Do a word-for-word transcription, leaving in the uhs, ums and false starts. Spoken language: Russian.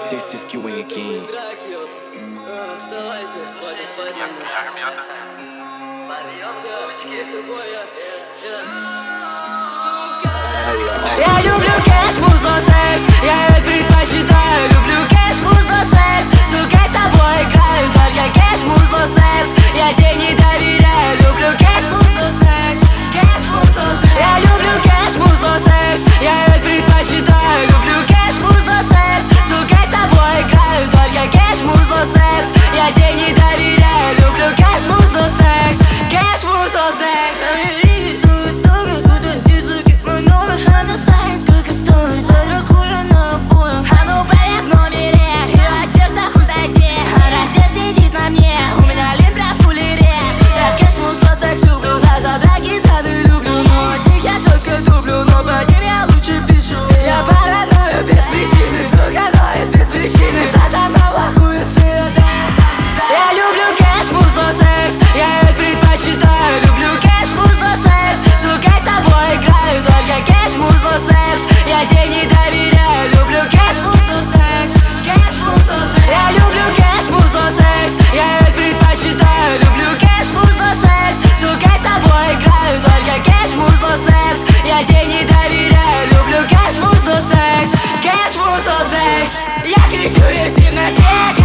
This is Q and King. Вставайте, хватит спать нам. Я люблю кэш, музло, секс. Я ведь предпочитаю. Люблю кэш, музло, секс. Сука, с тобой играю. Только кэш, музло, секс. Я тебе не доверяю. Люблю кэш, музло, секс. Кэш, музло, секс. Я люблю кэш, музло, секс. Я ведь предпочитаю. Люблю кэш, музло, секс. Сука, с тобой играю. Только кэш, музло, секс. Я тебе не доверяю. Люблю кэш, музло, секс. Кэш, музло, секс. Она знает, сколько стоит. Дракуля на обоях. Оно проверь в номере. И одежда хуй зайди. Она здесь сидит на мне. У меня лимбра в кулере. Я кэш, музло, секс люблю. За за драки, зады люблю. Но от них я жестко туплю. Но по ним я лучше пишу. Я параною без причины. Сука, ноет без причины. Сатана хуй цвета. Я люблю кэш, музло, секс. Я ведь предпочитаю. Люблю кэш, музло, секс. Сука, с тобой играю. Только кэш, музло, секс. Я тебе не доверяю. Люблю кэш, музло, секс. Кэш, музло, секс. Я люблю кэш, музло, секс. Я ведь предпочитаю. Люблю кэш, музло, секс. Сука, с тобой играю. Только кэш, музло, секс. Я тебе не доверяю. Люблю кэш, музло, секс. Кэш, музло, секс. Я кричу и в темноте.